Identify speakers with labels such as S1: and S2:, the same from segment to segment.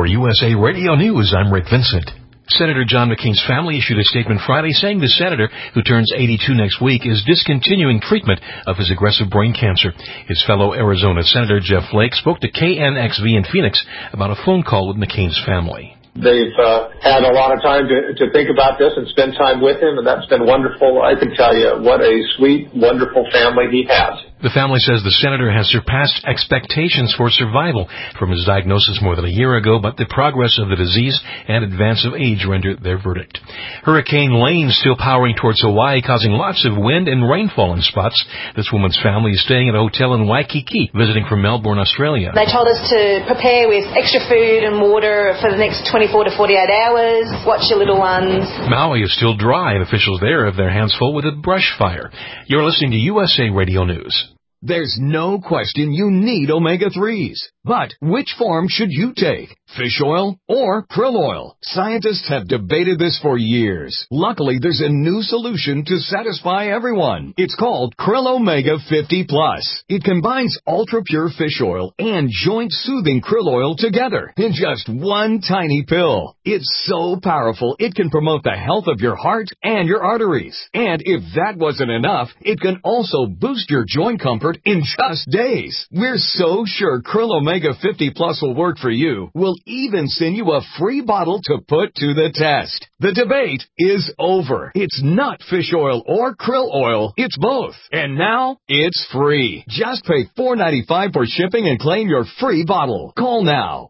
S1: For USA Radio News, I'm Rick Vincent. Senator John McCain's family issued a statement Friday saying the senator, who turns 82 next week, is discontinuing treatment of his aggressive brain cancer. His fellow Arizona Senator Jeff Flake spoke to KNXV in Phoenix about a phone call with McCain's family.
S2: They've had a lot of time to think about this and spend time with him, and that's been wonderful. I can tell you what a sweet, wonderful family he has.
S1: The family says the senator has surpassed expectations for survival from his diagnosis more than a year ago, but the progress of the disease and advance of age rendered their verdict. Hurricane Lane still powering towards Hawaii, causing lots of wind and rainfall in spots. This woman's family is staying at a hotel in Waikiki, visiting from Melbourne, Australia.
S3: They told us to prepare with extra food and water for the next 24 to 48 hours. Watch your little ones.
S1: Maui is still dry, and officials there have their hands full with a brush fire. You're listening to USA Radio News.
S4: There's no question you need omega-3s. But which form should you take? Fish oil or krill oil? Scientists have debated this for years. Luckily, there's a new solution to satisfy everyone. It's called Krill Omega 50 Plus. It combines ultra-pure fish oil and joint-soothing krill oil together in just one tiny pill. It's so powerful, it can promote the health of your heart and your arteries. And if that wasn't enough, it can also boost your joint comfort in just days. We're so sure Krill Omega 50 Plus will work for you. We'll even send you a free bottle to put to the test. The debate is over. It's not fish oil or krill oil. It's both. And now, it's free. Just pay $4.95 for shipping and claim your free bottle. Call now.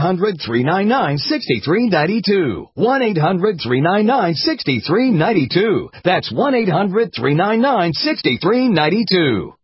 S4: 1-800-399-6392. 1-800-399-6392. That's 1-800-399-6392.